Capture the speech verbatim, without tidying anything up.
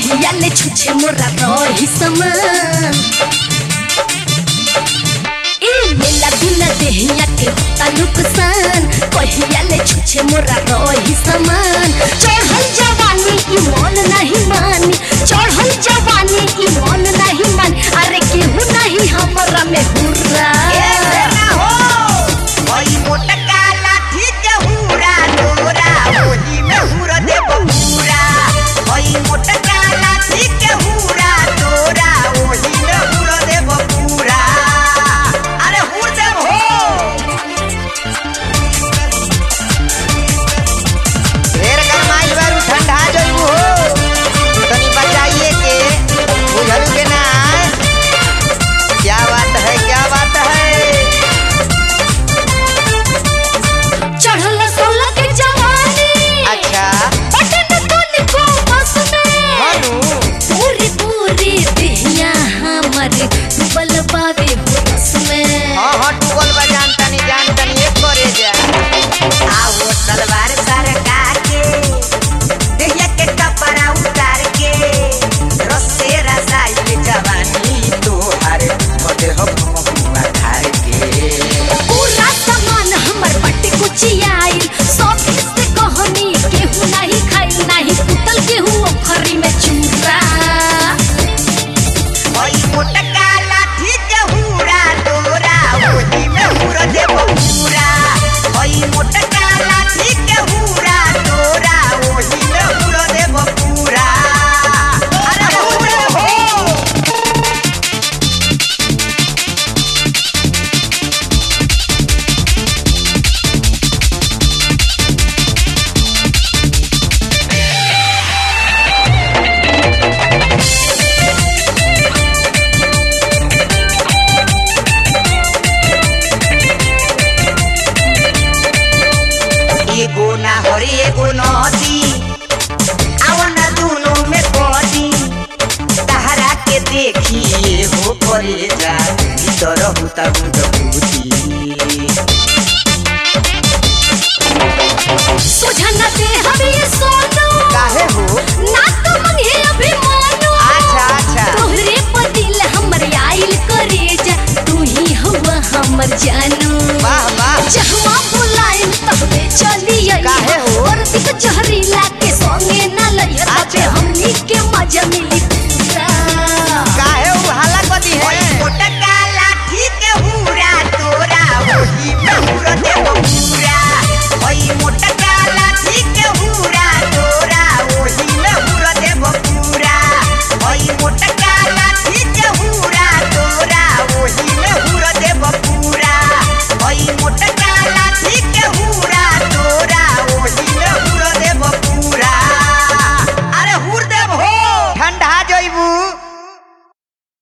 कहिया ले छुछे मोरा रही समान ए मेला दुना देहिया के होता नुकसान कहिया ले छुछे मोरा रही समान चढ़ल जवानी ई मन नहीं मानी चढ़ल जवानी ई मन नहीं मानी अरे केहू नहीं हमरा में हुर्रा देखिए हो परे जा भीतर होता